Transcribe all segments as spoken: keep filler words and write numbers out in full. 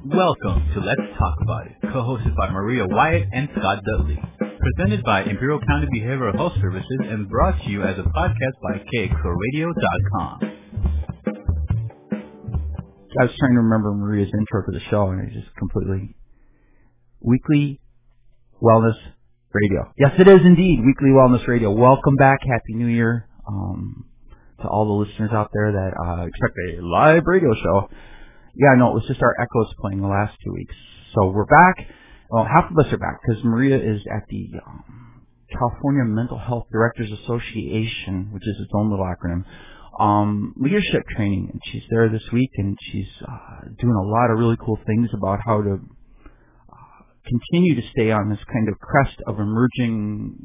Welcome to Let's Talk About It, co-hosted by Maria Wyatt and Scott Dudley. Presented by Imperial County Behavioral Health Services and brought to you as a podcast by K X O radio dot com. I was trying to remember Maria's intro to the show, and I just completely... Weekly Wellness Radio. Yes, it is indeed, Weekly Wellness Radio. Welcome back. Happy New Year um, to all the listeners out there that uh, expect a live radio show. Yeah, no, it was just our echoes playing the last two weeks. So we're back. Well, half of us are back because Maria is at the um, California Mental Health Directors Association, which is its own little acronym, um, leadership training. And she's there this week, and she's uh, doing a lot of really cool things about how to uh, continue to stay on this kind of crest of emerging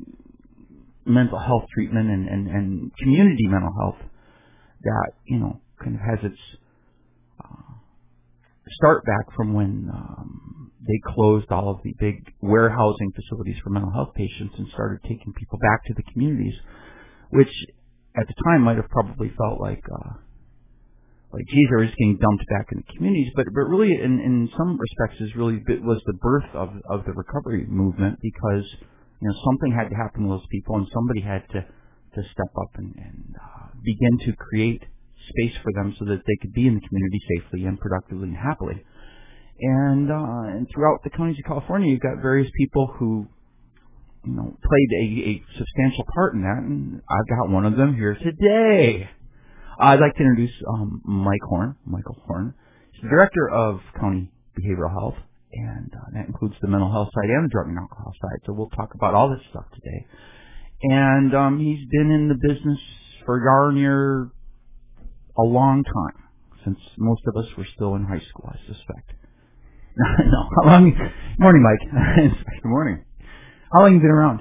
mental health treatment and, and, and community mental health that, you know, kind of has its uh, start back from when um, they closed all of the big warehousing facilities for mental health patients and started taking people back to the communities, which at the time might have probably felt like, uh, like, geez, they're just getting dumped back in the communities. But but really, in, in some respects, is really was the birth of of the recovery movement, because you know something had to happen to those people, and somebody had to to step up and, and uh, begin to create space for them so that they could be in the community safely and productively and happily. And uh, and throughout the counties of California, you've got various people who, you know, played a, a substantial part in that, and I've got one of them here today. I'd like to introduce um, Mike Horn, Michael Horn. He's the Director of County Behavioral Health, and uh, that includes the mental health side and the drug and alcohol side. So we'll talk about all this stuff today. And um, he's been in the business for darn near a long time, since most of us were still in high school, I suspect. No, how long? Morning, Mike. Good morning. How long have you been around?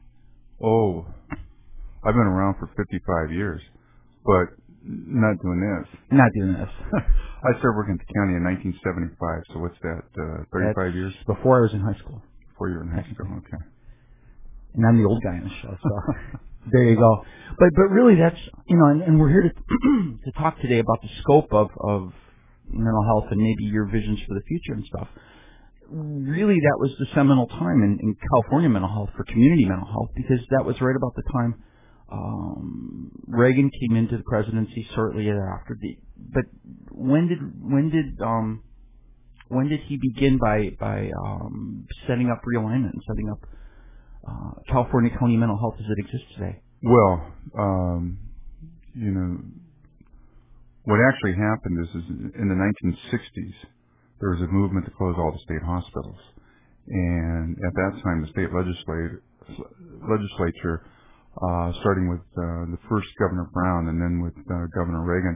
Oh, I've been around for fifty-five years, but not doing this. Not doing this. I started working at the county in nineteen seventy-five, so what's that, uh, thirty-five That's years? Before I was in high school. Before you were in high school, okay. And I'm the old guy in the show, so there you go. But but really, that's, you know, and, and we're here to to talk today about the scope of, of mental health and maybe your visions for the future and stuff. Really, that was the seminal time in, in California mental health for community mental health, because that was right about the time um, Reagan came into the presidency shortly thereafter. The, but when did when did um, when did he begin by by um, setting up realignment and setting up uh, California County mental health as it exists today? Well, um, you know, what actually happened is, is in the nineteen sixties, there was a movement to close all the state hospitals. And at that time, the state legislature, legislature uh, starting with uh, the first Governor Brown and then with uh, Governor Reagan,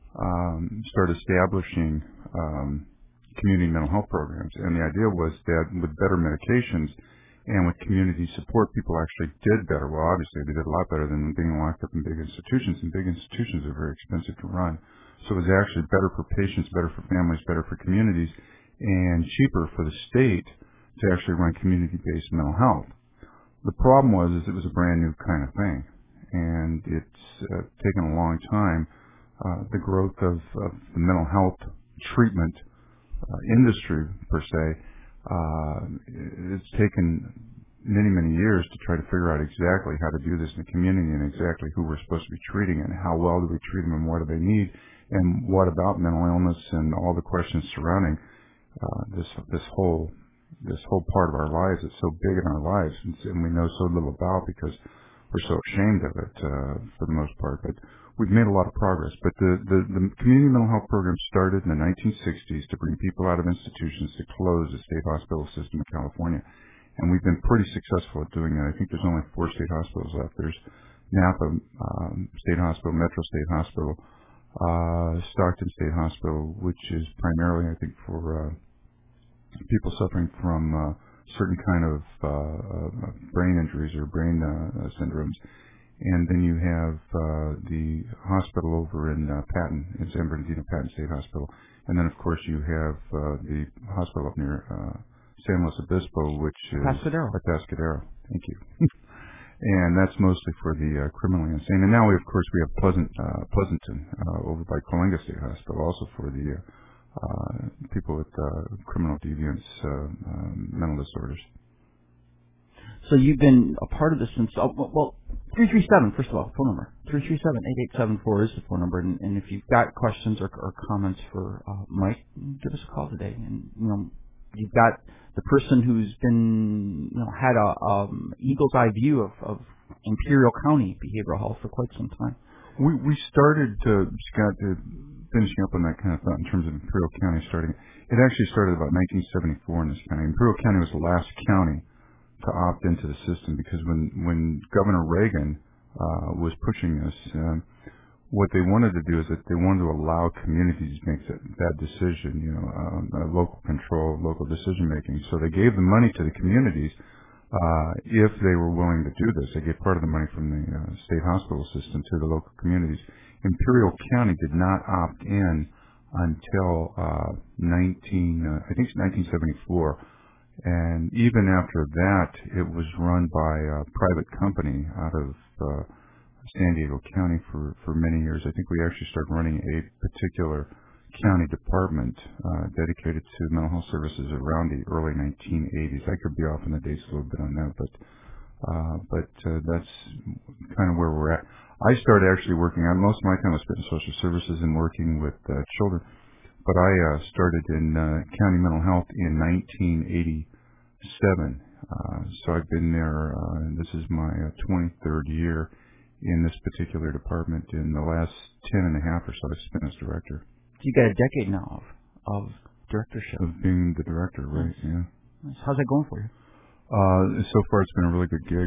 um, started establishing um, community mental health programs. And the idea was that with better medications and with community support, people actually did better. Well, obviously, they did a lot better than being locked up in big institutions, and big institutions are very expensive to run. So it was actually better for patients, better for families, better for communities, and cheaper for the state to actually run community-based mental health. The problem was is it was a brand new kind of thing, and it's uh, taken a long time. Uh, the growth of, of the mental health treatment uh, industry, per se, uh, it's taken many, many years to try to figure out exactly how to do this in the community and exactly who we're supposed to be treating and how well do we treat them and what do they need and what about mental illness and all the questions surrounding uh, this this whole this whole part of our lives. It's so big in our lives, and, and we know so little about because we're so ashamed of it uh, for the most part. But we've made a lot of progress. But the, the, the community mental health program started in the nineteen sixties to bring people out of institutions to close the state hospital system in California. And we've been pretty successful at doing that. I think there's only four state hospitals left. There's Napa um, State Hospital, Metro State Hospital, uh, Stockton State Hospital, which is primarily, I think, for uh, people suffering from uh, certain kind of uh, uh, brain injuries or brain uh, syndromes. And then you have uh, the hospital over in uh, Patton, in San Bernardino Patton State Hospital. And then, of course, you have uh, the hospital up near uh, San Luis Obispo, which is... Atascadero. Atascadero. Thank you. And that's mostly for the uh, criminally insane. And now, we, of course, we have Pleasant, uh, Pleasanton uh, over by Coalinga State Hospital, also for the uh, uh, people with uh, criminal deviance, uh, um, mental disorders. So you've been a part of this since, oh, well, three three seven, first of all, phone number. three three seven, eight eight seven four is the phone number. And, and if you've got questions or, or comments for uh, Mike, give us a call today. And, you know, you've got the person who's been, you know, had a um, eagle's eye view of, of Imperial County behavioral health for quite some time. We we started, uh, Scott, uh, finishing up on that kind of thought in terms of Imperial County starting. It actually started about nineteen seventy-four in this county. Imperial County was the last county to opt into the system because when, when Governor Reagan uh, was pushing this, um, what they wanted to do is that they wanted to allow communities to make that, that decision, you know, um, uh, local control, local decision making. So they gave the money to the communities uh, if they were willing to do this. They gave part of the money from the uh, state hospital system to the local communities. Imperial County did not opt in until uh, nineteen, uh, I think it's nineteen seventy-four. And even after that, it was run by a private company out of uh, San Diego County for, for many years. I think we actually started running a particular county department uh, dedicated to mental health services around the early nineteen eighties. I could be off in the dates a little bit on that, but uh, but uh, that's kind of where we're at. I started actually working on, most of my time was spent in social services and working with uh, children. But I uh, started in uh, county mental health in nineteen eighty-seven. Uh, so I've been there, uh, and this is my uh, twenty-third year in this particular department. In the last ten and a half or so, I've spent as director. You got a decade now of, of directorship. Of being the director, right, nice. Yeah. Nice. How's that going for you? Uh, so far, it's been a really good gig.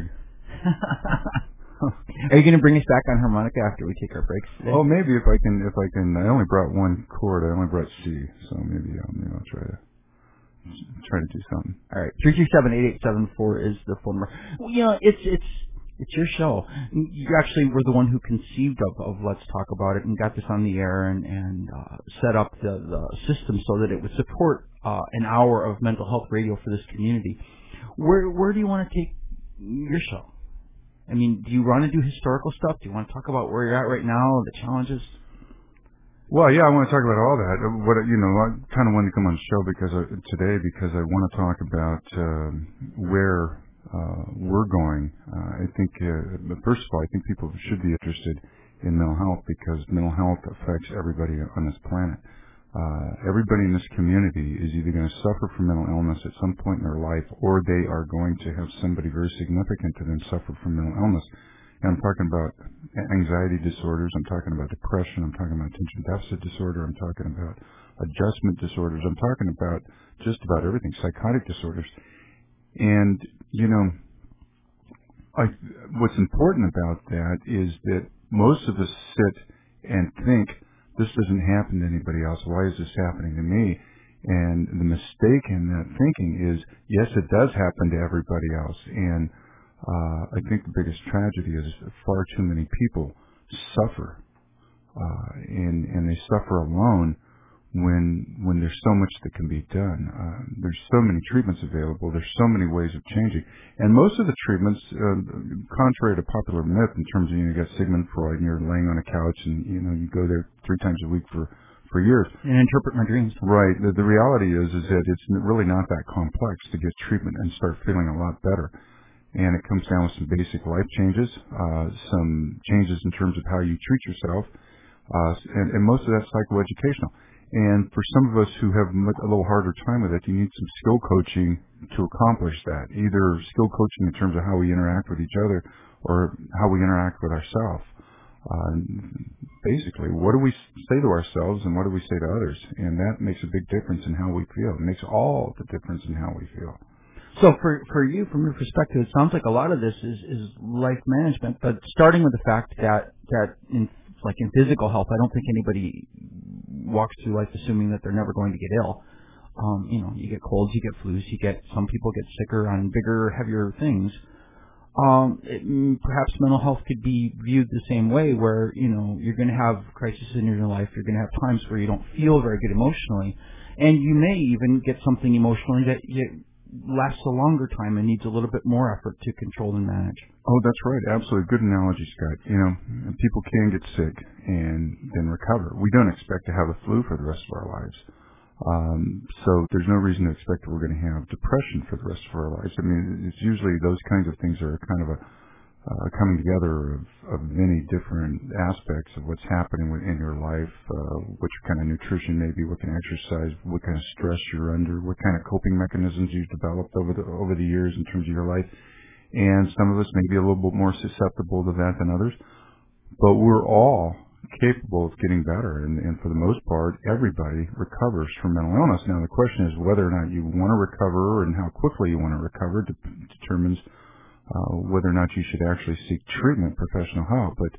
Are you going to bring us back on harmonica after we take our breaks today? Oh, maybe if I can. If I can, I only brought one chord. I only brought C, so maybe I'll, maybe I'll try to try to do something. All right, three two seven eight eight seven four is the phone number. Well, you know, it's it's it's your show. You actually were the one who conceived of, of Let's Talk About It and got this on the air and and uh, set up the, the system so that it would support uh, an hour of mental health radio for this community. Where where do you want to take your show? I mean, do you want to do historical stuff? Do you want to talk about where you're at right now, the challenges? Well, yeah, I want to talk about all that. What you know, I kind of wanted to come on the show because I, today because I want to talk about um, where uh, we're going. Uh, I think, uh, first of all, I think people should be interested in mental health because mental health affects everybody on this planet. Uh, everybody in this community is either going to suffer from mental illness at some point in their life or they are going to have somebody very significant to them suffer from mental illness. And I'm talking about anxiety disorders. I'm talking about depression. I'm talking about attention deficit disorder. I'm talking about adjustment disorders. I'm talking about just about everything, psychotic disorders. And, you know, I, what's important about that is that most of us sit and think, this doesn't happen to anybody else. Why is this happening to me? And the mistake in that thinking is, yes, it does happen to everybody else. And uh, I think the biggest tragedy is far too many people suffer, uh, and and they suffer alone when when there's so much that can be done. Uh, there's so many treatments available. There's so many ways of changing. And most of the treatments, uh, contrary to popular myth in terms of, you know, you got Sigmund Freud and you're laying on a couch and, you know, you go there three times a week for, for years. And interpret my dreams. Right. The, the reality is, is that it's really not that complex to get treatment and start feeling a lot better. And it comes down with some basic life changes, uh, some changes in terms of how you treat yourself, uh, and, and most of that's psychoeducational. And for some of us who have a little harder time with it, you need some skill coaching to accomplish that. Either skill coaching in terms of how we interact with each other or how we interact with ourselves. Uh, basically, what do we say to ourselves and what do we say to others? And that makes a big difference in how we feel. It makes all the difference in how we feel. So for for you, from your perspective, it sounds like a lot of this is, is life management, but starting with the fact that, that in like in physical health, I don't think anybody walks through life assuming that they're never going to get ill. Um, you know, you get colds, you get flus, you get, some people get sicker on bigger, heavier things. Um, it, perhaps mental health could be viewed the same way where, you know, you're going to have crises in your life, you're going to have times where you don't feel very good emotionally, and you may even get something emotionally that you, lasts a longer time and needs a little bit more effort to control and manage. Oh, that's right. Absolutely. Good analogy, Scott. You know, people can get sick and then recover. We don't expect to have a flu for the rest of our lives. Um, so there's no reason to expect that we're going to have depression for the rest of our lives. I mean, it's usually those kinds of things are kind of a uh, coming together of, of many different aspects of what's happening in your life, uh, what kind of nutrition maybe, what kind of exercise, what kind of stress you're under, what kind of coping mechanisms you've developed over the over the years in terms of your life. And some of us may be a little bit more susceptible to that than others, but we're all capable of getting better, and, and for the most part, everybody recovers from mental illness. Now, the question is whether or not you want to recover and how quickly you want to recover de- determines uh, whether or not you should actually seek treatment, professional help. But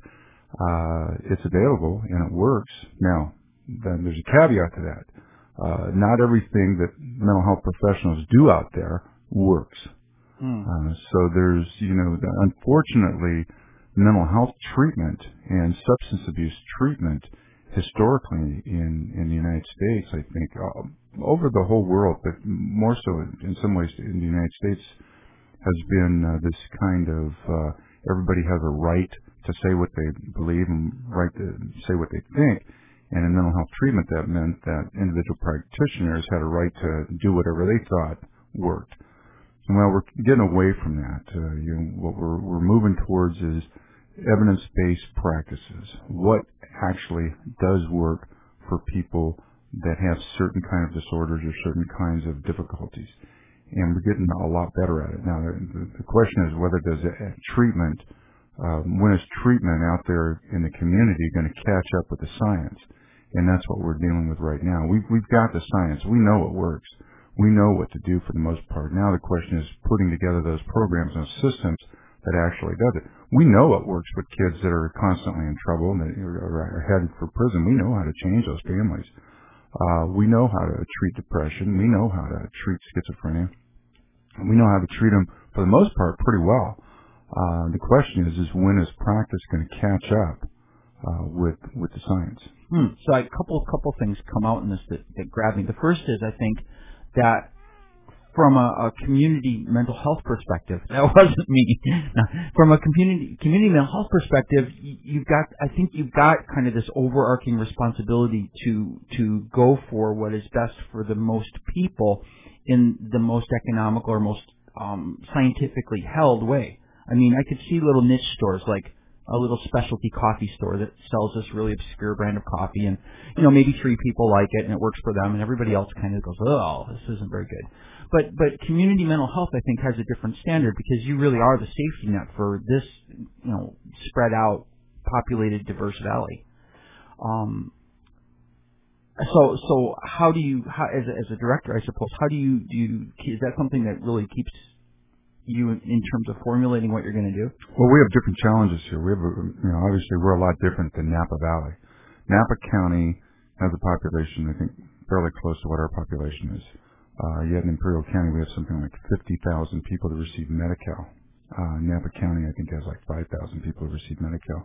uh, it's available and it works. Now, then there's a caveat to that. Uh, not everything that mental health professionals do out there works. Mm. Uh, so there's, you know, unfortunately, mental health treatment and substance abuse treatment historically in, in the United States, I think, uh, over the whole world, but more so in some ways in the United States, has been uh, this kind of uh, everybody has a right to say what they believe and right to say what they think. And in mental health treatment, that meant that individual practitioners had a right to do whatever they thought worked. Well, we're getting away from that. Uh, you know, what we're, we're moving towards is evidence-based practices. What actually does work for people that have certain kind of disorders or certain kinds of difficulties. And we're getting a lot better at it. Now, the, the question is whether does a treatment, uh, when is treatment out there in the community going to catch up with the science? And that's what we're dealing with right now. We've, we've got the science. We know it works. We know what to do for the most part. Now the question is putting together those programs and systems that actually does it. We know it works with kids that are constantly in trouble and that are headed for prison. We know how to change those families. Uh, we know how to treat depression. We know how to treat schizophrenia. We know how to treat them, for the most part, pretty well. Uh, the question is, is when is practice going to catch up uh, with with the science? Hmm. So a couple couple things come out in this that, that grab me. The first is, I think, that from a, a community mental health perspective, that wasn't me. From a community community mental health perspective, you've got, I think you've got kind of this overarching responsibility to to go for what is best for the most people in the most economical or most um, scientifically held way. I mean, I could see little niche stores like a little specialty coffee store that sells this really obscure brand of coffee, and you know maybe three people like it and it works for them, and everybody else kind of goes, oh, this isn't very good. But but community mental health, I think, has a different standard because you really are the safety net for this, you know, spread out, populated, diverse valley. Um. So so how do you, how, as a, as a director, I suppose, how do you do? You, is that something that really keeps you in, in terms of formulating what you're going to do? Well, we have different challenges here. We have, a, you know, obviously we're a lot different than Napa Valley. Napa County has a population, I think, fairly close to what our population is. Uh, yet in Imperial County, we have something like fifty thousand people that receive Medi-Cal. Uh, Napa County, I think, has like five thousand people that receive Medi-Cal.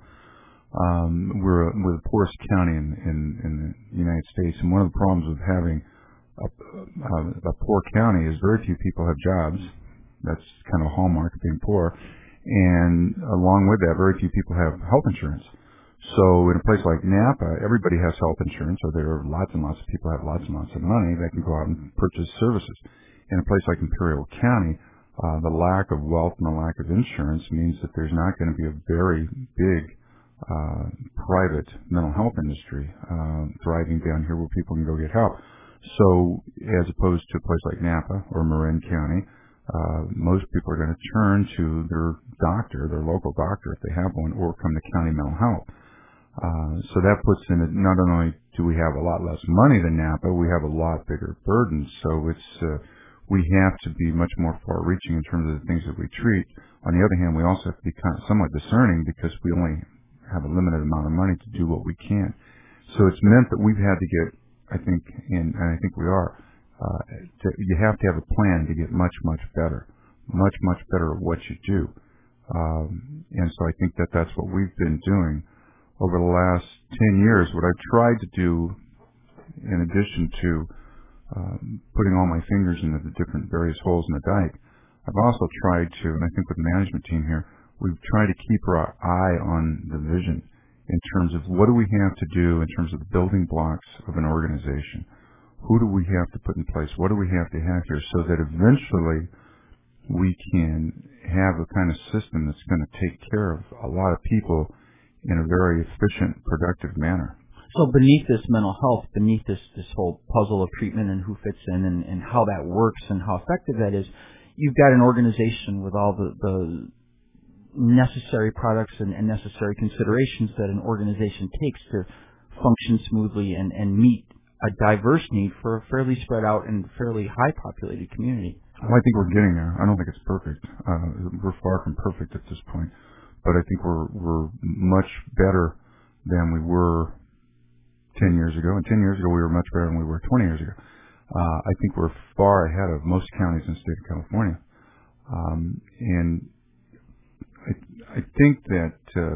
Um, we're, we're the poorest county in, in, in the United States, and one of the problems with having a, a, a poor county is very few people have jobs. That's kind of a hallmark of being poor. And along with that, very few people have health insurance. So in a place like Napa, everybody has health insurance, or there are lots and lots of people have lots and lots of money that can go out and purchase services. In a place like Imperial County, uh, the lack of wealth and the lack of insurance means that there's not going to be a very big uh, private mental health industry uh, thriving down here where people can go get help. So as opposed to a place like Napa or Marin County, Uh, most people are going to turn to their doctor, their local doctor, if they have one, or come to county mental health. Uh, so that puts in it, not only do we have a lot less money than Napa, we have a lot bigger burden. So it's, uh, we have to be much more far-reaching in terms of the things that we treat. On the other hand, we also have to be kind of somewhat discerning because we only have a limited amount of money to do what we can. So it's meant that we've had to get, I think, and, and I think we are, Uh, to, you have to have a plan to get much, much better, much, much better at what you do. Um, and so I think that that's what we've been doing over the last ten years. What I've tried to do, in addition to um, putting all my fingers into the different various holes in the dike, I've also tried to, and I think with the management team here, we've tried to keep our eye on the vision in terms of what do we have to do in terms of the building blocks of an organization. who do we have to put in place? What do we have to have here so that eventually we can have a kind of system that's going to take care of a lot of people in a very efficient, productive manner. So beneath this mental health, beneath this, this whole puzzle of treatment and who fits in and, and how that works and how effective that is, you've got an organization with all the, the necessary products and, and necessary considerations that an organization takes to function smoothly and, and meet a diverse need for a fairly spread out and fairly high populated community. Well, I think we're getting there. I don't think it's perfect. Uh, we're far from perfect at this point, but I think we're we're much better than we were ten years ago. And ten years ago, we were much better than we were twenty years ago. Uh, I think we're far ahead of most counties in the state of California. Um, and I, I think that uh,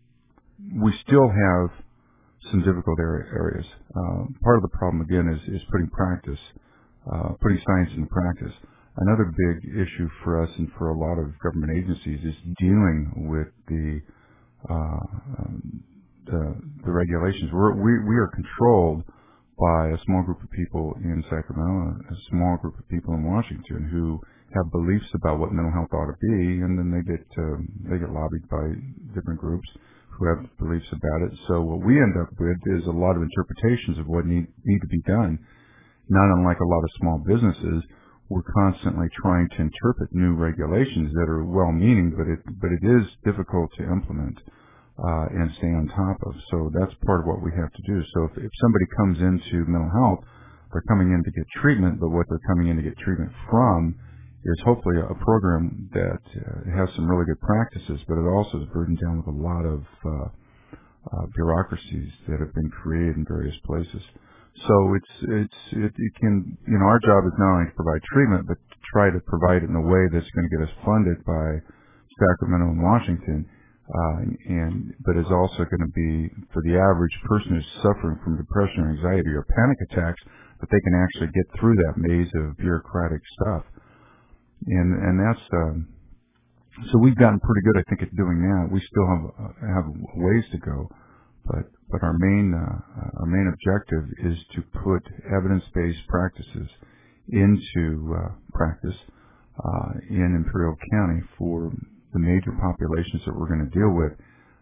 we still have some difficult areas. Uh, part of the problem, again, is, is putting practice, uh, putting science into practice. Another big issue for us and for a lot of government agencies is dealing with the uh, um, the, the regulations. We're, we we are controlled by a small group of people in Sacramento, a small group of people in Washington who have beliefs about what mental health ought to be, and then they get um, they get lobbied by different groups who have beliefs about it. So what we end up with is a lot of interpretations of what need need to be done. Not unlike a lot of small businesses, we're constantly trying to interpret new regulations that are well-meaning, but it but it is difficult to implement uh, and stay on top of. So that's part of what we have to do. So if, if somebody comes into mental health, they're coming in to get treatment, but what they're coming in to get treatment from is hopefully a program that uh, has some really good practices, but it also is burdened down with a lot of uh, uh, bureaucracies that have been created in various places. So it's it's it, it can you know our job is not only to provide treatment, but to try to provide it in a way that's going to get us funded by Sacramento and Washington, uh, and but is also going to be for the average person who's suffering from depression or anxiety or panic attacks, that they can actually get through that maze of bureaucratic stuff. And and that's um, so we've gotten pretty good, I think, at doing that. We still have uh, have ways to go. But but our main uh, our main objective is to put evidence-based practices into uh, practice uh, in Imperial County for the major populations that we're going to deal with.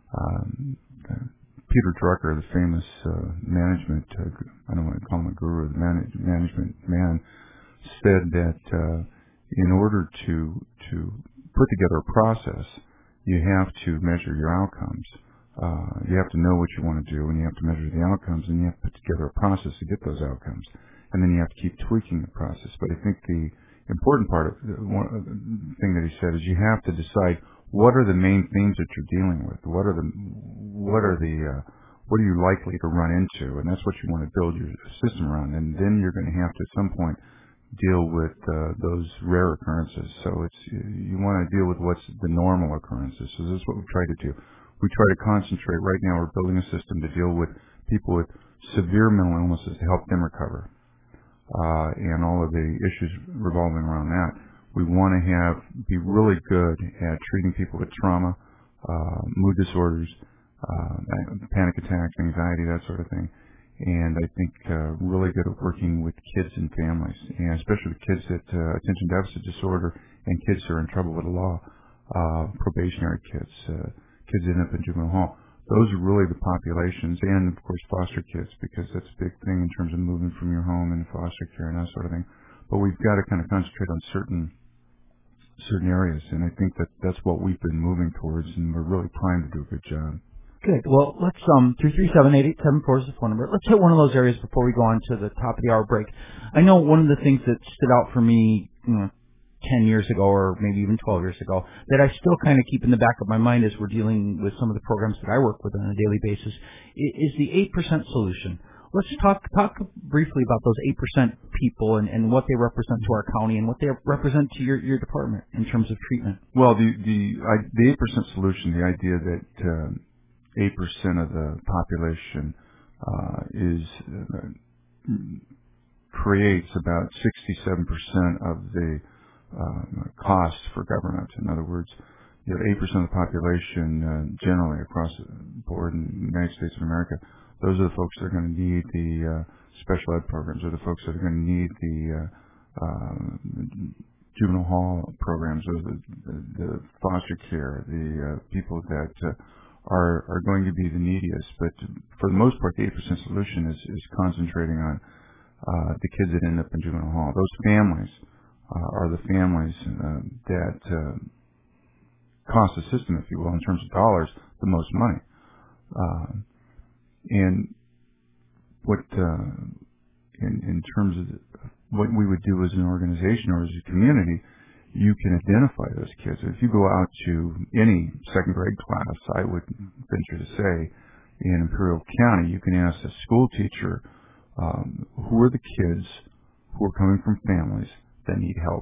Um, uh, Peter Drucker, the famous uh, management uh, I don't want to call him a guru, the manage, management man, said that uh, in order to to put together a process, you have to measure your outcomes. Uh, you have to know what you want to do, and you have to measure the outcomes, and you have to put together a process to get those outcomes. And then you have to keep tweaking the process. But I think the important part of the one of the thing that he said is you have to decide what are the main themes that you're dealing with. What are the what are the uh, what are you likely to run into, and that's what you want to build your system around. And then you're going to have to at some point deal with uh, those rare occurrences. So it's you want to deal with what's the normal occurrences. So this is what we try to do. We try to concentrate. Right now we're building a system to deal with people with severe mental illnesses to help them recover, uh, and all of the issues revolving around that. We want to have be really good at treating people with trauma, uh, mood disorders, uh, panic attacks, anxiety, that sort of thing. And I think uh, really good at working with kids and families, and especially with kids that uh, attention deficit disorder and kids who are in trouble with the law, uh, probationary kids. Uh, kids end up in juvenile hall. Those are really the populations, and of course foster kids, because that's a big thing in terms of moving from your home and foster care and that sort of thing. But we've got to kind of concentrate on certain certain areas, and I think that that's what we've been moving towards, and we're really primed to do a good job. Good. Well, let's um three three seven eight eight seven four is the phone number. Let's hit one of those areas before we go on to the top of the hour break. I know one of the things that stood out for me, you know, ten years ago or maybe even twelve years ago that I still kind of keep in the back of my mind as we're dealing with some of the programs that I work with on a daily basis is the eight percent solution. Let's talk talk briefly about those eight percent people and, and what they represent to our county and what they represent to your, your department in terms of treatment. Well, the the, I, the eight percent solution, the idea that um, eight percent of the population uh, is uh, creates about sixty-seven percent of the Uh, costs for government. In other words, you have eight percent of the population uh, generally across the board in the United States of America Those are the folks that are going to need the uh, special ed programs, or the folks that are going to need the uh, uh, juvenile hall programs, or the, the, the foster care, the uh, people that uh, are are going to be the neediest. But for the most part, the eight percent solution is, is concentrating on uh, the kids that end up in juvenile hall. Those families uh, are the families uh, that uh, cost the system, if you will, in terms of dollars, the most money. Uh, and what, uh, in, in terms of what we would do as an organization or as a community, you can identify those kids. If you go out to any second grade class, I would venture to say, in Imperial County, you can ask a school teacher, um, who are the kids who are coming from families that need help?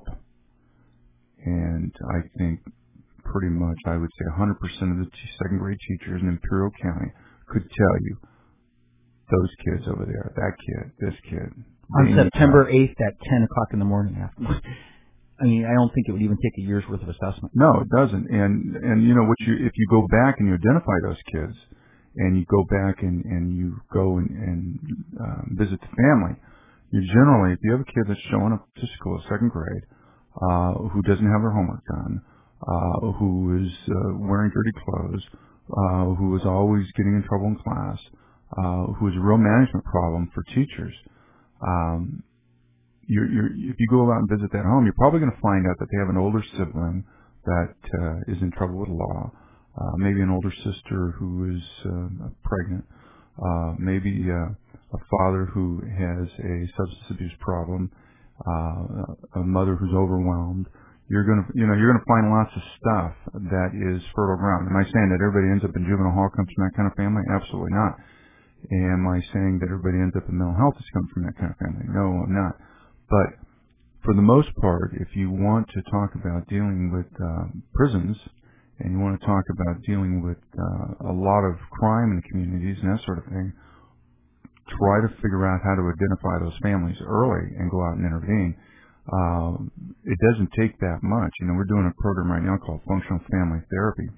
And I think pretty much, I would say one hundred percent of the second grade teachers in Imperial County could tell you those kids over there, that kid, this kid. On September eighth at ten o'clock in the morning. After, I mean, I don't think it would even take a year's worth of assessment. No, it doesn't. And, and you know, what you, if you go back and you identify those kids, and you go back and, and you go and, and uh, visit the family, you generally, if you have a kid that's showing up to school, second grade, uh, who doesn't have their homework done, uh, who is uh, wearing dirty clothes, uh, who is always getting in trouble in class, uh, who is a real management problem for teachers, um, you're, you're, if you go out and visit that home, you're probably going to find out that they have an older sibling that uh, is in trouble with law, uh, maybe an older sister who is uh, pregnant, uh, maybe uh, a father who has a substance abuse problem, uh, a mother who's overwhelmed. You're going to, you know, you're going to find lots of stuff that is fertile ground. Am I saying that everybody ends up in juvenile hall comes from that kind of family? Absolutely not. Am I saying that everybody ends up in mental health is coming from that kind of family? No, I'm not. But for the most part, if you want to talk about dealing with uh, prisons, and you want to talk about dealing with uh, a lot of crime in the communities and that sort of thing, try to figure out how to identify those families early and go out and intervene. Uh, it doesn't take that much. You know, we're doing a program right now called Functional Family Therapy,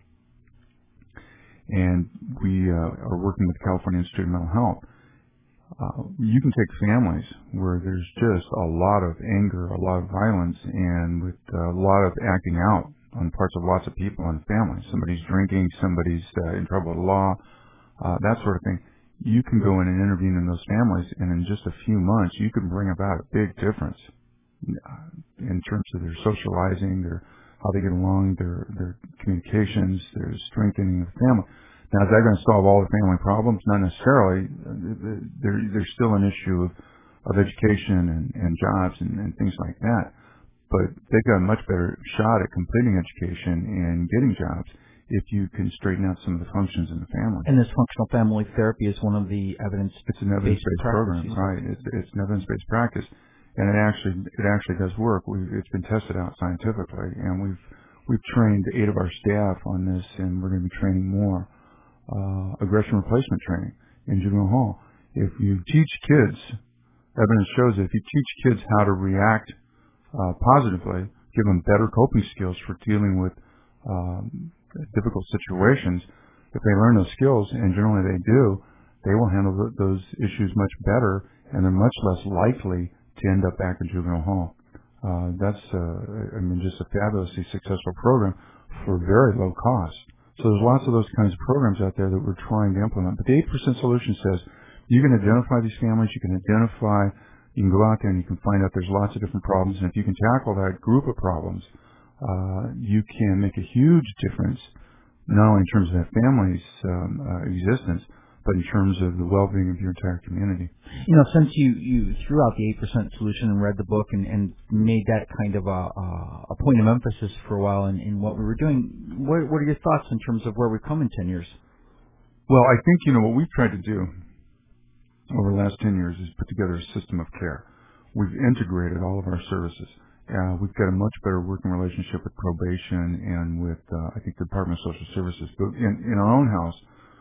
and we uh, are working with California Institute of Mental Health. Uh, you can take families where there's just a lot of anger, a lot of violence, and with a lot of acting out on parts of lots of people in the family. Somebody's drinking, somebody's uh, in trouble with the law, uh, that sort of thing. You can go in and intervene in those families, and in just a few months, you can bring about a big difference in terms of their socializing, their how they get along, their their communications, their strengthening of the family. Now, is that going to solve all the family problems? Not necessarily. There, there's still an issue of, of education and, and jobs and, and things like that. But they've got a much better shot at completing education and getting jobs if you can straighten out some of the functions in the family. And this functional family therapy is one of the evidence. It's an evidence-based program, right? It's, it's an evidence-based practice, and it actually it actually does work. We've, it's been tested out scientifically, and we've we've trained eight of our staff on this, and we're going to be training more. Uh, aggression replacement training in juvenile hall. If you teach kids, evidence shows that if you teach kids how to react uh, positively, give them better coping skills for dealing with um, difficult situations, if they learn those skills, and generally they do, they will handle th- those issues much better, and they're much less likely to end up back in juvenile hall. Uh, that's, uh, I mean, just a fabulously successful program for very low cost. So there's lots of those kinds of programs out there that we're trying to implement. But the eight percent solution says you can identify these families, you can identify, you can go out there and you can find out there's lots of different problems. And if you can tackle that group of problems, uh, you can make a huge difference, not only in terms of that family's um, uh, existence, but in terms of the well-being of your entire community. You know, since you, you threw out the eight percent solution and read the book and, and made that kind of a, a point of emphasis for a while in, in what we were doing, what, what are your thoughts in terms of where we've come in ten years? Well, I think, you know, what we've tried to do over the last ten years is put together a system of care. We've integrated all of our services. Uh, we've got a much better working relationship with probation and with, uh, I think, the Department of Social Services. But in, in our own house,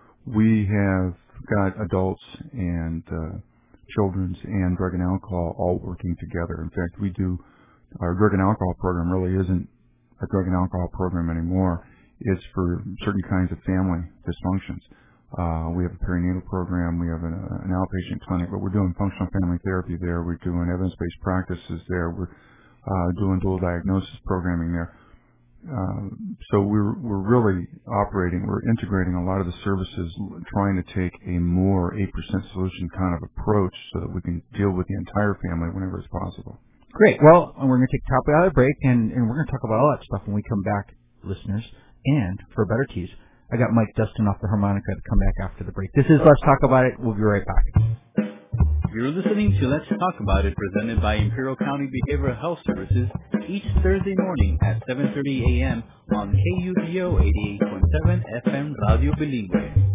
we have got adults and uh, children's and drug and alcohol all working together. In fact, we do our drug and alcohol program really isn't a drug and alcohol program anymore. It's for certain kinds of family dysfunctions. Uh, we have a perinatal program. We have an, uh, an outpatient clinic, but we're doing functional family therapy there. We're doing evidence-based practices there. We're uh, doing dual diagnosis programming there. Uh, so we're we're really operating, we're integrating a lot of the services, trying to take a more eight percent solution kind of approach so that we can deal with the entire family whenever it's possible. Great. Well, we're going to take a top out of the break, and, and we're going to talk about all that stuff when we come back, listeners. And for a better tease, I got Mike dusting off the harmonica to come back after the break. This is Let's Talk About It. We'll be right back. You're listening to Let's Talk About It, presented by Imperial County Behavioral Health Services, each Thursday morning at seven thirty a.m. on K U D O eighty-eight point seven F M Radio Bilingüe.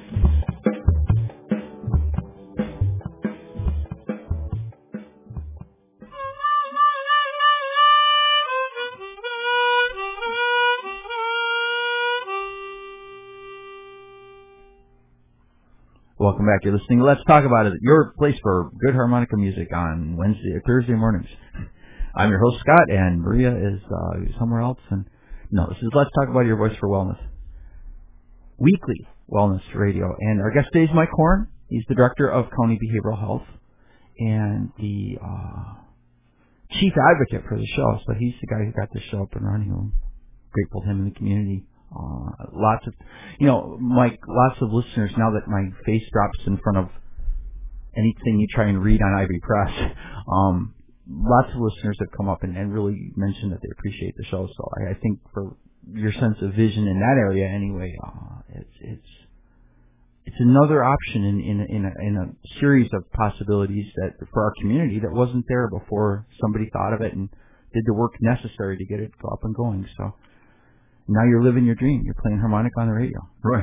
Welcome back. You're listening to Let's Talk About It, your place for good harmonica music on Wednesday or Thursday mornings. I'm your host, Scott, and Maria is uh, somewhere else. And no, this is Let's Talk About It, your voice for wellness. Weekly wellness radio. And our guest today is Mike Horn. He's the director of County Behavioral Health and the uh, chief advocate for the show. So he's the guy who got the show up and running. I'm grateful to him in the community. Uh, lots of, you know, Mike, lots of listeners, now that my face drops in front of anything you try and read on Ivy Press, um, lots of listeners have come up and, and really mentioned that they appreciate the show. So I, I think for your sense of vision in that area anyway, uh, it's, it's, it's another option in, in, in, a, in a series of possibilities that for our community that wasn't there before somebody thought of it and did the work necessary to get it up and going. So now you're living your dream. You're playing harmonica on the radio. Right.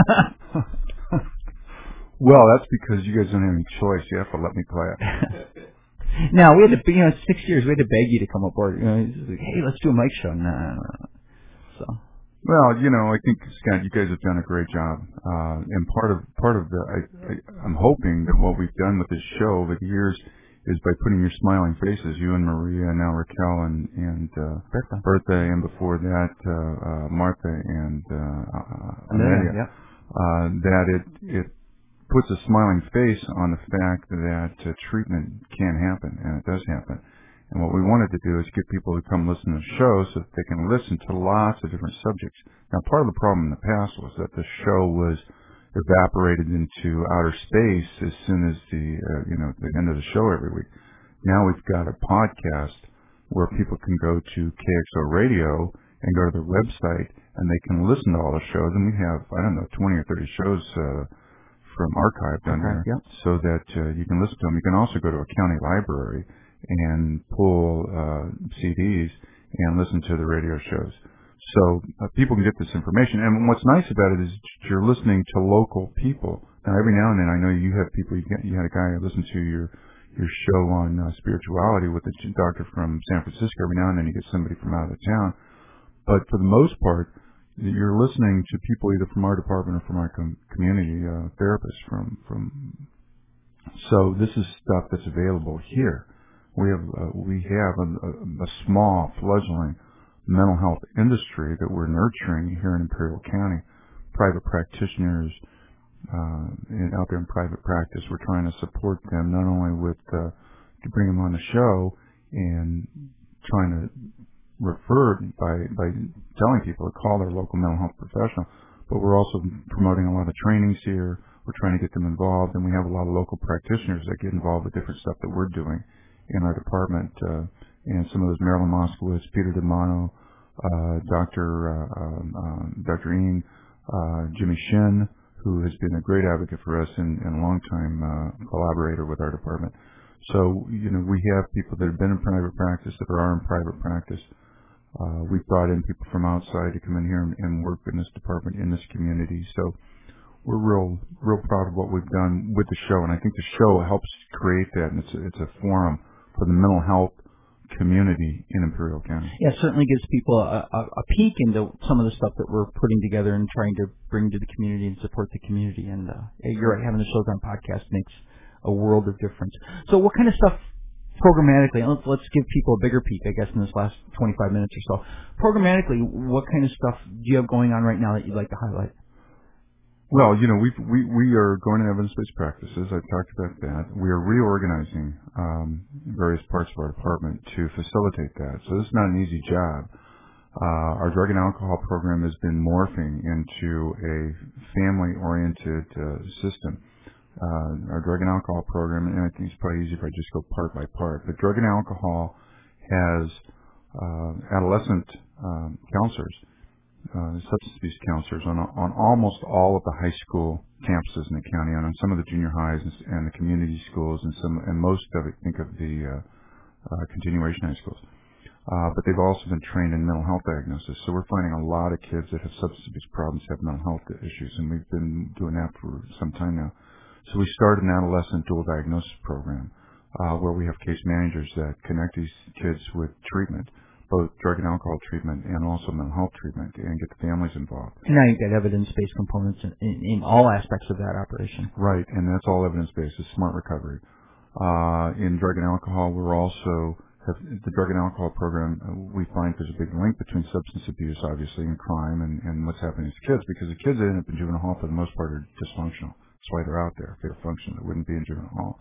Well, that's because you guys don't have any choice. You have to let me play it. Now, we had to, you know, six years, we had to beg you to come aboard. You know, like, hey, let's do a mic show. No, no, no. So. Well, you know, I think, Scott, you guys have done a great job. Uh, and part of, part of the, I, I, I'm hoping that what we've done with this show over the years is by putting your smiling faces, you and Maria, and now Raquel and, and, uh, Bertha. Bertha, and before that, uh, uh, Martha and, uh, uh, Amelia, yeah. uh, that it, it puts a smiling face on the fact that uh, treatment can happen, and it does happen. And what we wanted to do is get people to come listen to the show so that they can listen to lots of different subjects. Now, part of the problem in the past was that the show was evaporated into outer space as soon as the, uh, you know, the end of the show every week. Now we've got a podcast where people can go to K X O Radio and go to their website and they can listen to all the shows. And we have, I don't know, twenty or thirty shows uh, from archived on there, yep. so that uh, you can listen to them. You can also go to a county library and pull uh, C Ds and listen to the radio shows. So uh, people can get this information. And what's nice about it is you're listening to local people. Now, every now and then, I know you have people, you, get, you had a guy who listened to your your show on uh, spirituality with a doctor from San Francisco. Every now and then you get somebody from out of town. But for the most part, you're listening to people either from our department or from our com- community uh, therapists. From, from. So this is stuff that's available here. We have, uh, we have a, a, a small, fledgling mental health industry that we're nurturing here in Imperial County. Private practitioners uh, in, out there in private practice, we're trying to support them not only with uh, to bring them on the show and trying to refer by by telling people to call their local mental health professional, but we're also promoting a lot of trainings here. We're trying to get them involved, and we have a lot of local practitioners that get involved with different stuff that we're doing in our department. Uh, And some of those Marilyn Moskowitz, Peter DeMano, uh, Doctor Uh, um, uh, Doctor Ian, uh, Jimmy Shin, who has been a great advocate for us and, and a long-time uh, collaborator with our department. So, you know, we have people that have been in private practice, that are in private practice. Uh, we've brought in people from outside to come in here and, and work in this department, in this community. So we're real, real proud of what we've done with the show, and I think the show helps create that, and it's a, it's a forum for the mental health community in Imperial County. Yeah, it certainly gives people a, a, a peek into some of the stuff that we're putting together and trying to bring to the community and support the community. And uh, you're right, having the shows on podcast makes a world of difference. So what kind of stuff programmatically, let's, let's give people a bigger peek, I guess, in this last twenty-five minutes or so. Programmatically, what kind of stuff do you have going on right now that you'd like to highlight? Well, you know, we we we are going to evidence-based practices. I've talked about that. We are reorganizing um, various parts of our department to facilitate that. So this is not an easy job. Uh, our drug and alcohol program has been morphing into a family-oriented uh, system. Uh, our drug and alcohol program, and I think it's probably easier if I just go part by part. But drug and alcohol has uh, adolescent um, counselors. Uh, substance abuse counselors on on almost all of the high school campuses in the county, and on some of the junior highs and, and the community schools, and some and most of it, think of the uh, uh, continuation high schools. Uh, but they've also been trained in mental health diagnosis. So we're finding a lot of kids that have substance abuse problems have mental health issues, and we've been doing that for some time now. So we started an adolescent dual diagnosis program uh, where we have case managers that connect these kids with treatment, both drug and alcohol treatment and also mental health treatment, and get the families involved. Now you've got evidence-based components in, in, in all aspects of that operation. Right, and that's all evidence-based. It's smart recovery. Uh, in drug and alcohol, we're also, have, the drug and alcohol program, uh, we find there's a big link between substance abuse, obviously, and crime and, and what's happening to kids, because the kids that end up in juvenile hall, for the most part, are dysfunctional. That's why they're out there. If they were functional, they wouldn't be in juvenile hall.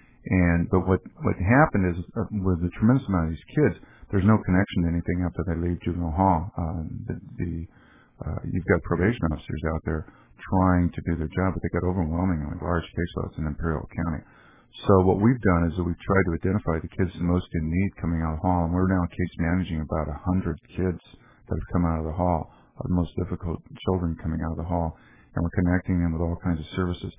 And but what what happened is uh, with a tremendous amount of these kids, there's no connection to anything after they leave juvenile hall. Uh, the, the uh, you've got probation officers out there trying to do their job, but they got overwhelmingly large caseloads in Imperial County. So what we've done is that we've tried to identify the kids most in need coming out of the hall, and we're now case managing about a hundred kids that have come out of the hall, the most difficult children coming out of the hall, and we're connecting them with all kinds of services.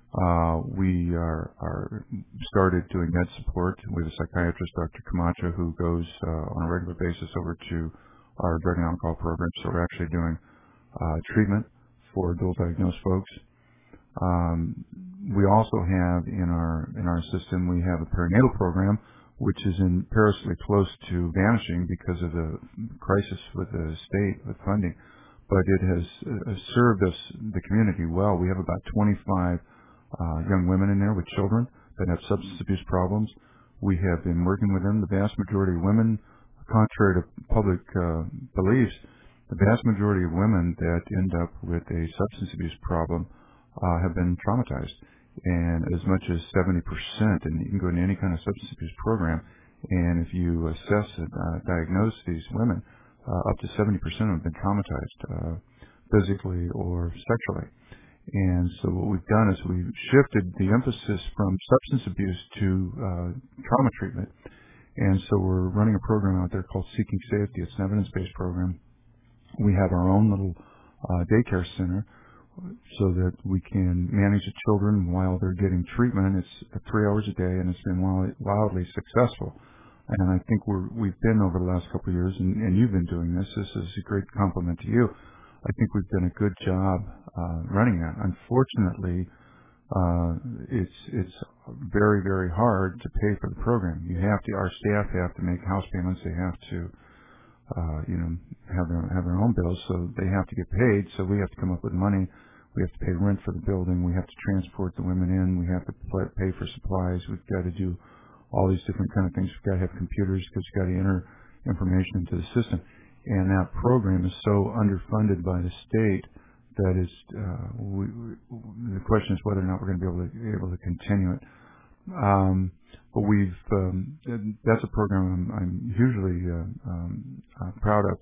Uh, we are, are started doing med support with a psychiatrist, Doctor Camacho, who goes uh, on a regular basis over to our drug and alcohol program. So we're actually doing uh, treatment for dual diagnosed folks. Um, we also have in our in our system we have a perinatal program, which is in perilously close to vanishing because of the crisis with the state with funding, but it has uh, served us, the community, well. We have about twenty-five Uh, young women in there with children that have substance abuse problems. We have been working with them. The vast majority of women, contrary to public uh, beliefs, the vast majority of women that end up with a substance abuse problem uh, have been traumatized. And as much as seventy percent, and you can go into any kind of substance abuse program, and if you assess and uh, diagnose these women, uh, up to seventy percent have been traumatized uh, physically or sexually. And so what we've done is we've shifted the emphasis from substance abuse to uh, trauma treatment. And so we're running a program out there called Seeking Safety. It's an evidence-based program. We have our own little uh, daycare center so that we can manage the children while they're getting treatment. It's three hours a day, and it's been wildly, wildly successful. And I think we're, we've been over the last couple of years, and, and you've been doing this. This is a great compliment to you. I think we've done a good job uh, running that. Unfortunately, uh, it's it's very very hard to pay for the program. You have to. Our staff have to make house payments. They have to, uh, you know, have their have their own bills, so they have to get paid. So we have to come up with money. We have to pay rent for the building. We have to transport the women in. We have to pay for supplies. We've got to do all these different kind of things. We've got to have computers because we've got to enter information into the system. And that program is so underfunded by the state that is, uh, we, we, the question is whether or not we're going to be able to able to continue it. Um, but we've um, that's a program I'm, I'm hugely uh, um, uh, proud of.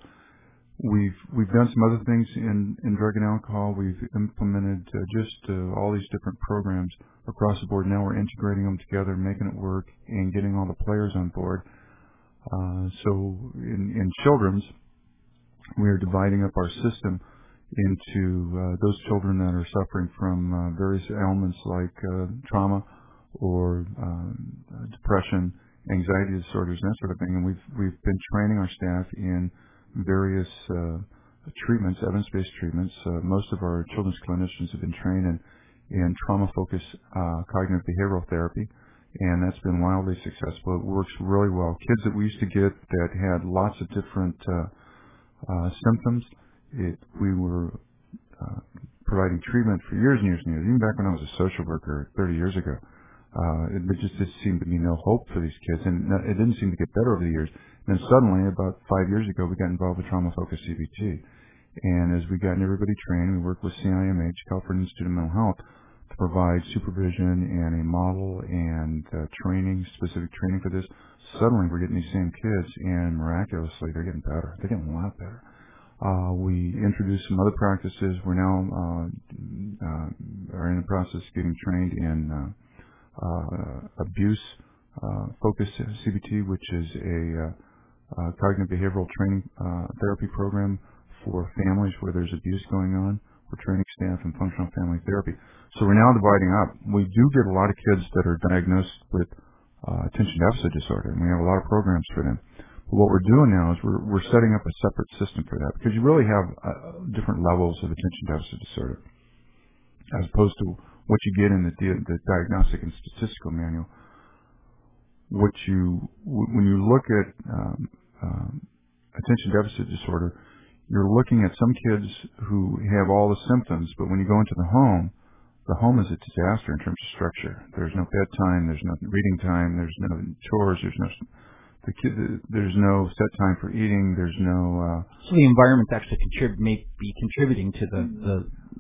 We've we've done some other things in, in drug and alcohol. We've implemented uh, just uh, all these different programs across the board. Now we're integrating them together, making it work, and getting all the players on board. Uh, so in, in children's, we are dividing up our system into uh, those children that are suffering from uh, various ailments like uh, trauma or uh, depression, anxiety disorders, and that sort of thing. And we've we've been training our staff in various uh, treatments, evidence-based treatments. Uh, most of our children's clinicians have been trained in, in trauma-focused uh, cognitive behavioral therapy, and that's been wildly successful. It works really well. Kids that we used to get that had lots of different uh, Uh, symptoms. It, we were uh, providing treatment for years and years and years, even back when I was a social worker thirty years ago. Uh, it, it just did seem to be no hope for these kids, and it didn't seem to get better over the years. And then suddenly, about five years ago, we got involved with trauma-focused C B T, And as we gotten everybody trained, we worked with C I M H, California Institute of Mental Health, to provide supervision and a model and uh, training, specific training for this. Suddenly we're getting these same kids, and miraculously they're getting better. They're getting a lot better. Uh, we introduced some other practices. We're now uh, uh, are in the process of getting trained in uh, uh, abuse uh, focused C B T, which is a uh, uh, cognitive behavioral training uh, therapy program for families where there's abuse going on. We're training staff in functional family therapy. So we're now dividing up. We do get a lot of kids that are diagnosed with uh, attention deficit disorder, and we have a lot of programs for them. But what we're doing now is we're, we're setting up a separate system for that, because you really have uh, different levels of attention deficit disorder, as opposed to what you get in the, the diagnostic and statistical manual. What you, when you look at um, um, attention deficit disorder, you're looking at some kids who have all the symptoms, but when you go into the home, the home is a disaster in terms of structure. There's no bedtime, there's no reading time, there's no chores, there's no the kid, there's no set time for eating, there's no. Uh, so the environment actually contrib- may be contributing to the, the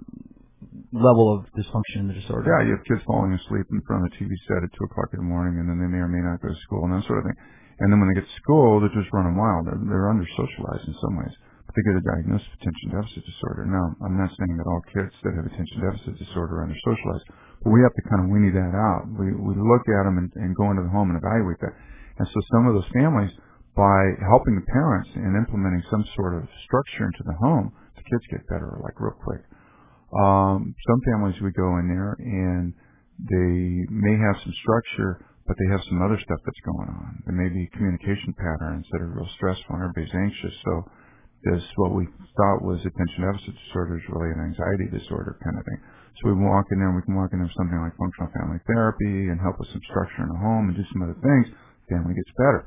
level of dysfunction in the disorder. Yeah, you have kids falling asleep in front of the T V set at two o'clock in the morning, and then they may or may not go to school and that sort of thing. And then when they get to school, they're just running wild. They're, they're under socialized in some ways. They get a diagnosis of attention deficit disorder. Now, I'm not saying that all kids that have attention deficit disorder are under-socialized, but we have to kind of weenie that out. We we look at them and, and go into the home and evaluate that. And so some of those families, by helping the parents and implementing some sort of structure into the home, the kids get better, like real quick. Um, some families, we go in there and they may have some structure, but they have some other stuff that's going on. There may be communication patterns that are real stressful and everybody's anxious, so this, what we thought was attention deficit disorder, is really an anxiety disorder kind of thing. So we walk in there and we can walk in there with something like functional family therapy and help with some structure in the home and do some other things. Family gets better.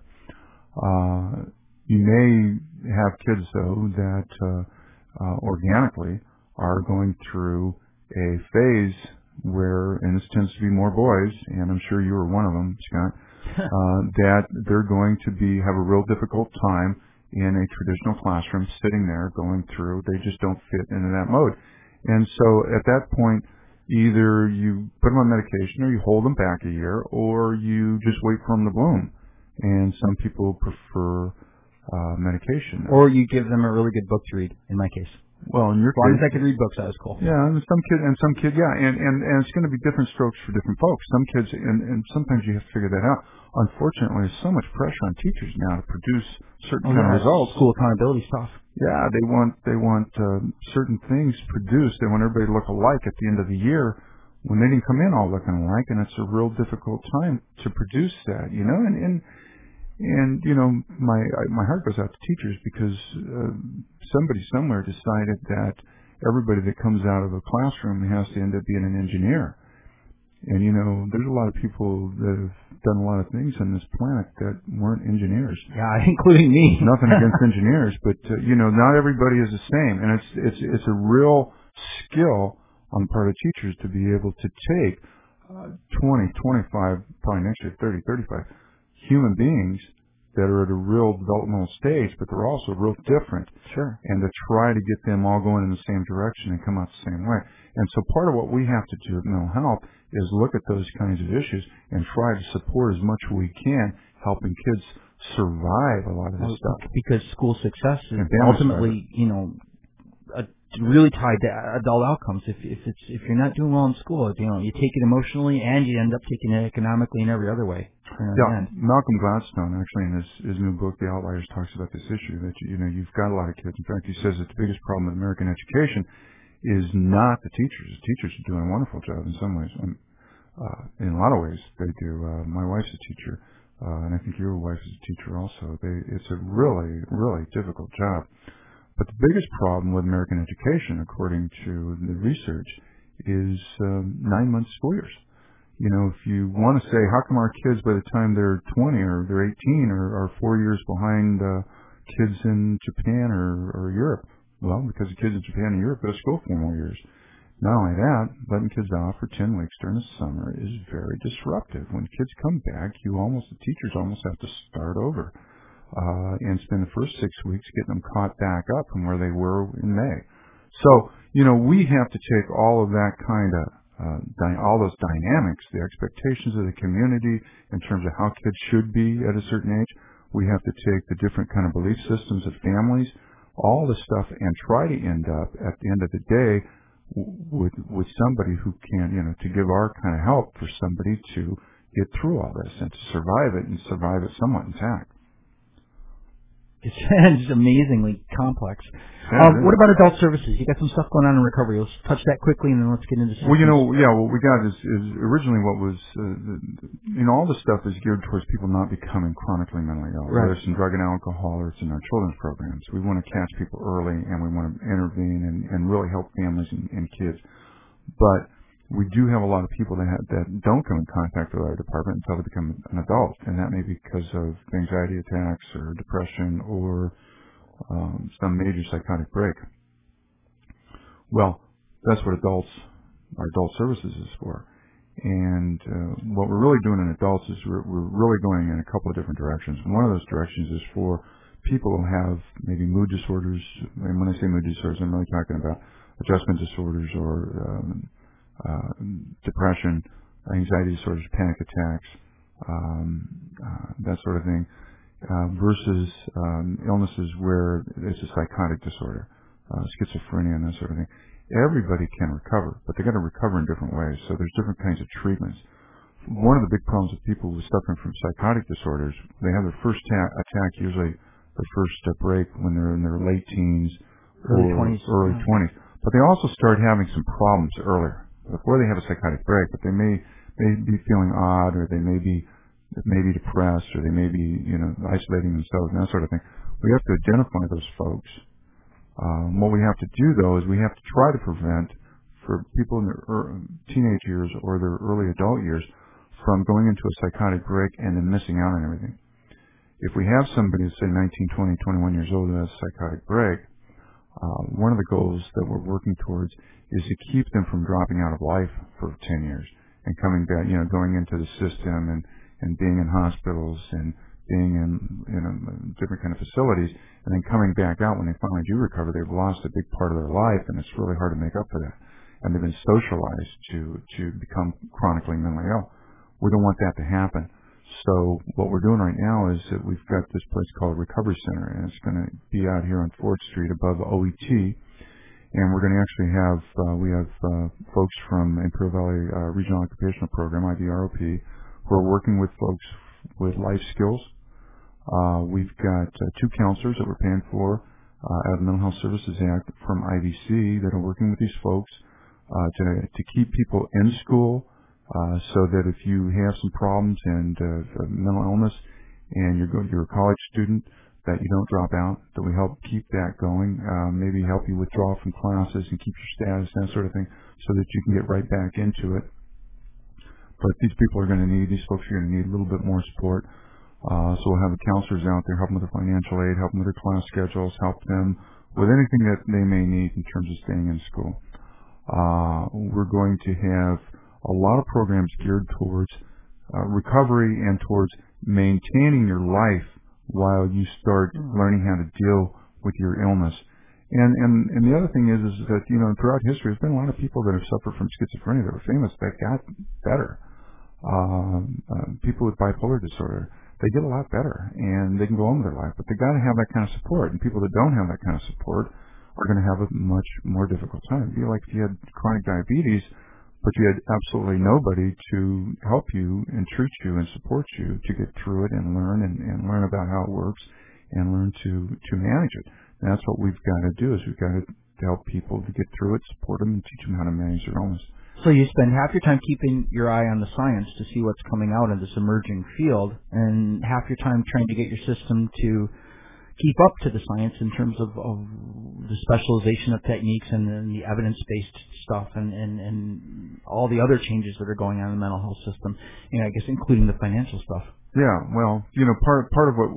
Uh, you may have kids, though, that uh, uh, organically are going through a phase where, and this tends to be more boys, and I'm sure you were one of them, Scott, uh, that they're going to be have a real difficult time in a traditional classroom, sitting there, going through. They just don't fit into that mode. And so at that point, either you put them on medication or you hold them back a year, or you just wait for them to bloom. And some people prefer uh, medication. Or you give them a really good book to read, in my case. Well, in your as long case, as I could read books, that was cool. Yeah, and some kid, and some kid, yeah, and, and, and it's going to be different strokes for different folks. Some kids, and, and sometimes you have to figure that out. Unfortunately, there's so much pressure on teachers now to produce certain oh, kind yeah, of results. School accountability stuff. Yeah, they want they want uh, certain things produced. They want everybody to look alike at the end of the year when they didn't come in all looking alike, and it's a real difficult time to produce that, you know. And and, and you know, my my heart goes out to teachers, because uh, somebody somewhere decided that everybody that comes out of a classroom has to end up being an engineer. And, you know, there's a lot of people that have done a lot of things on this planet that weren't engineers. Yeah, including me. Nothing against engineers, but, uh, you know, not everybody is the same. And it's, it's, it's a real skill on the part of teachers to be able to take uh, twenty, twenty-five, probably next year thirty, thirty-five human beings that are at a real developmental stage, but they're also real different. Sure. And to try to get them all going in the same direction and come out the same way. And so part of what we have to do at mental health is look at those kinds of issues and try to support as much as we can, helping kids survive a lot of this well, stuff. Because school success is ultimately, you know, a, really tied to adult outcomes. If if it's if you're not doing well in school, you know, you take it emotionally and you end up taking it economically in every other way. Yeah, Malcolm Gladstone actually in his, his new book, The Outliers, talks about this issue that you, you know you've got a lot of kids. In fact, he says that the biggest problem with American education is not the teachers. The teachers are doing a wonderful job in some ways. Um, uh, in a lot of ways, they do. Uh, my wife's a teacher, uh, and I think your wife is a teacher also. They, it's a really, really difficult job. But the biggest problem with American education, according to the research, is um, nine months school years. You know, if you want to say, how come our kids by the time they're twenty or they're eighteen are, are four years behind uh, kids in Japan or, or Europe? Well, because the kids in Japan and Europe go to school four more years. Not only that, letting kids off for ten weeks during the summer is very disruptive. When kids come back, you almost, the teachers almost have to start over. uh, and spend the first six weeks getting them caught back up from where they were in May. So, you know, we have to take all of that kind of, uh, dy- all those dynamics, the expectations of the community in terms of how kids should be at a certain age. We have to take the different kind of belief systems of families, all the stuff, and try to end up at the end of the day with with somebody who can, you know, to give our kind of help for somebody to get through all this and to survive it and survive it somewhat intact. It's, it's amazingly complex. Yeah, um, what about adult services? You got some stuff going on in recovery. Let's touch that quickly, and then let's get into systems. Well, you know, yeah, what we got is, is originally what was, uh, the, you know, all the stuff is geared towards people not becoming chronically mentally ill. Right. Whether it's in drug and alcohol or it's in our children's programs. We want to catch people early, and we want to intervene and, and really help families and, and kids. But we do have a lot of people that have, that don't come in contact with our department until they become an adult, and that may be because of anxiety attacks or depression or um, some major psychotic break. Well, that's what adults, our adult services is for. And uh, what we're really doing in adults is we're, we're really going in a couple of different directions. One of those directions is for people who have maybe mood disorders, and when I say mood disorders, I'm really talking about adjustment disorders or um, uh, depression, anxiety disorders, panic attacks, um, uh, that sort of thing, uh, versus um, illnesses where it's a psychotic disorder, uh, schizophrenia and that sort of thing. Everybody can recover, but they got to recover in different ways. So there's different kinds of treatments. One of the big problems with people who are suffering from psychotic disorders, they have their first ta- attack, usually their first uh, break when they're in their late teens early or twenties, early yeah. twenties. But they also start having some problems earlier before they have a psychotic break. But they may may be feeling odd, or they may be maybe depressed, or they may be you know isolating themselves and that sort of thing. We have to identify those folks. Um, what we have to do, though, is we have to try to prevent, for people in their er, teenage years or their early adult years, from going into a psychotic break and then missing out on everything. If we have somebody, say, nineteen, twenty, twenty-one years old who has a psychotic break, uh, one of the goals that we're working towards is to keep them from dropping out of life for ten years and coming back, you know, going into the system and, and being in hospitals and being in, you know, different kind of facilities, and then coming back out when they finally do recover. They've lost a big part of their life, and it's really hard to make up for that. And they've been socialized to, to become chronically mentally ill. We don't want that to happen. So what we're doing right now is that we've got this place called Recovery Center, and it's going to be out here on Ford Street above O E T. And we're going to actually have, uh, we have uh, folks from Imperial Valley uh, Regional Occupational Program, I V R O P, who are working with folks with life skills. Uh, we've got uh, two counselors that we're paying for uh, out of the Mental Health Services Act from I V C that are working with these folks uh, to to keep people in school, uh, so that if you have some problems and uh, mental illness and you're go, you're a college student, that you don't drop out, that we help keep that going, uh, maybe help you withdraw from classes and keep your status, that sort of thing, so that you can get right back into it. But these people are going to need, these folks are going to need a little bit more support. Uh, so we'll have the counselors out there, help them with their financial aid, help them with their class schedules, help them with anything that they may need in terms of staying in school. Uh, we're going to have a lot of programs geared towards uh, recovery and towards maintaining your life while you start learning how to deal with your illness. And, and, and the other thing is, is that, you know, throughout history, there's been a lot of people that have suffered from schizophrenia that were famous that got better. Um, uh, people with bipolar disorder, they get a lot better and they can go on with their life, but they got to have that kind of support. And people that don't have that kind of support are going to have a much more difficult time. It'd be like if you had chronic diabetes, but you had absolutely nobody to help you and treat you and support you to get through it and learn and, and learn about how it works and learn to, to manage it. And that's what we've got to do, is we've got to help people to get through it, support them, and teach them how to manage their illness. So you spend half your time keeping your eye on the science to see what's coming out in this emerging field, and half your time trying to get your system to keep up to the science in terms of, of the specialization of techniques and, and the evidence-based stuff and, and, and all the other changes that are going on in the mental health system, you know, I guess including the financial stuff. Yeah, well, you know, part part of what,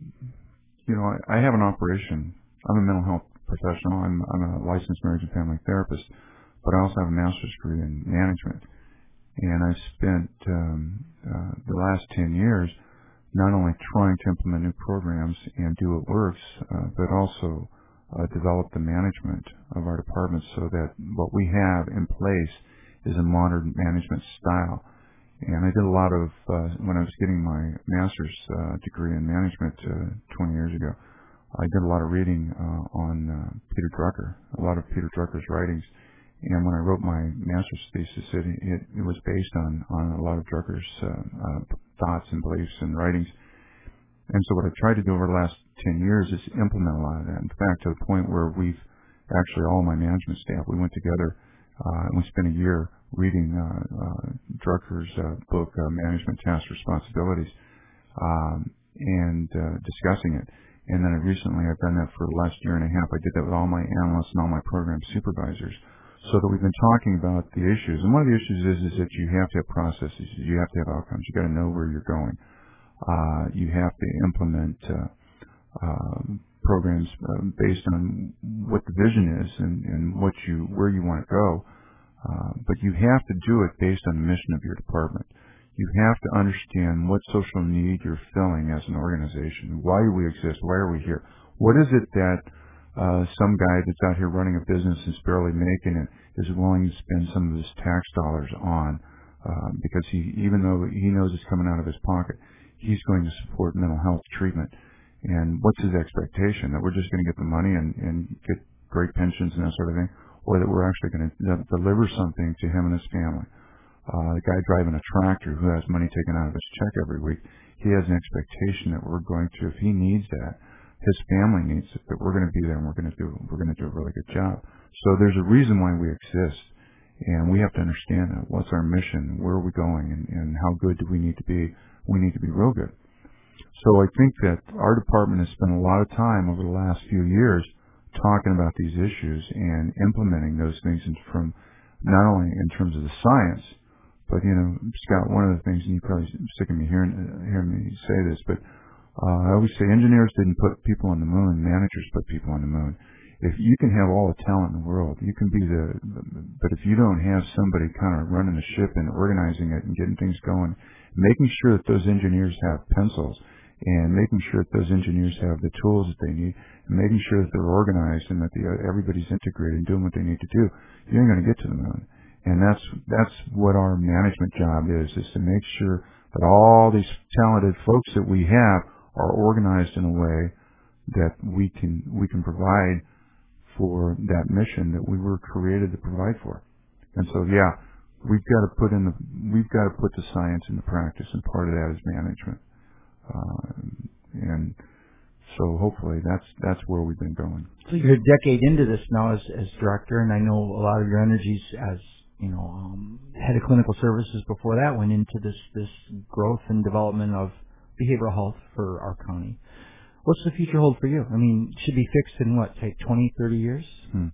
you know, I, I have an operation. I'm a mental health professional. I'm, I'm a licensed marriage and family therapist, but I also have a master's degree in management. And I've spent um, uh, the last ten years not only trying to implement new programs and do what works, uh, but also uh, develop the management of our departments so that what we have in place is a modern management style. And I did a lot of, uh, when I was getting my master's uh, degree in management uh, twenty years ago, I did a lot of reading uh, on uh, Peter Drucker, a lot of Peter Drucker's writings. And when I wrote my master's thesis, it, it, it was based on, on a lot of Drucker's uh, uh, thoughts and beliefs and writings. And so what I've tried to do over the last ten years is implement a lot of that. In fact, to the point where we've actually, all my management staff, we went together uh, and we spent a year reading uh, uh, Drucker's uh, book, uh, Management Task Responsibilities, um, and uh, discussing it. And then I recently, I've done that for the last year and a half. I did that with all my analysts and all my program supervisors, so that we've been talking about the issues. And one of the issues is, is that you have to have processes. You have to have outcomes. You got to know where you're going. Uh, you have to implement uh, uh, programs uh, based on what the vision is and, and what you where you want to go. Uh, but you have to do it based on the mission of your department. You have to understand what social need you're filling as an organization. Why do we exist? Why are we here? What is it that uh, some guy that's out here running a business and is barely making it is willing to spend some of his tax dollars on? Uh, because he, even though he knows it's coming out of his pocket, he's going to support mental health treatment. And what's his expectation? That we're just going to get the money and, and get great pensions and that sort of thing? Or that we're actually going to de- deliver something to him and his family? Uh, the guy driving a tractor who has money taken out of his check every week, he has an expectation that we're going to, if he needs that, his family needs it, that we're going to be there and we're going to do, we're going to do a really good job. So there's a reason why we exist, and we have to understand that. What's our mission? Where are we going? And, and how good do we need to be? We need to be real good. So I think that our department has spent a lot of time over the last few years talking about these issues and implementing those things from not only in terms of the science, but, you know, Scott, one of the things, and you probably sick of me hearing, uh, hearing me say this, but uh, I always say engineers didn't put people on the moon, managers put people on the moon. If you can have all the talent in the world, you can be the, but if you don't have somebody kind of running the ship and organizing it and getting things going, making sure that those engineers have pencils and making sure that those engineers have the tools that they need and making sure that they're organized and that the, uh, everybody's integrated and doing what they need to do, you ain't going to get to the moon. And that's that's what our management job is, is to make sure that all these talented folks that we have are organized in a way that we can we can provide for that mission that we were created to provide for. And so, yeah, we've got to put in the we've got to put the science into practice, and part of that is management. Uh, and so, hopefully, that's that's where we've been going. So you're a decade into this now as as director, and I know a lot of your energies as you know, um, head of clinical services before that went into this, this growth and development of behavioral health for our county. What's the future hold for you? I mean, it should be fixed in what, say twenty, thirty years? Hmm.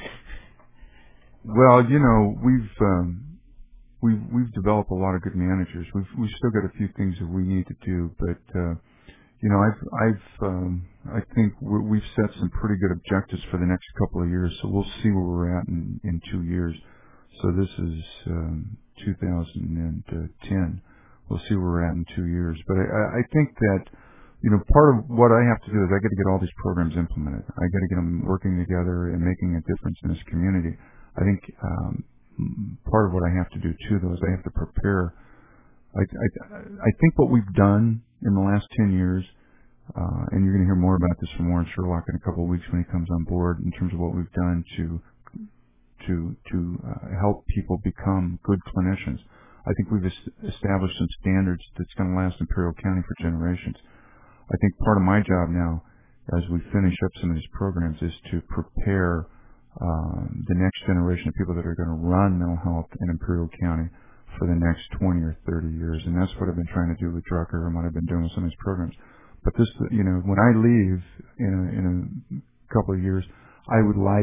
Well, you know, we've, um, we've, we've developed a lot of good managers. We've, we've still got a few things that we need to do, but, uh, you know, I've, I've, um, I think we're, we've set some pretty good objectives for the next couple of years, so we'll see where we're at in, in two years. So this is um, two thousand ten. We'll see where we're at in two years. But I, I think that, you know, part of what I have to do is I got to get all these programs implemented. I got to get them working together and making a difference in this community. I think um, part of what I have to do too, though, is I have to prepare. I, I, I think what we've done in the last ten years, uh, and you're going to hear more about this from Warren Sherlock in a couple of weeks when he comes on board, in terms of what we've done to to to uh, help people become good clinicians. I think we've es- established some standards that's going to last Imperial County for generations. I think part of my job now, as we finish up some of these programs, is to prepare um, the next generation of people that are going to run mental health in Imperial County for the next twenty or thirty years. And that's what I've been trying to do with Drucker and what I've been doing with some of these programs. But this, you know, when I leave in a, in a couple of years, I would like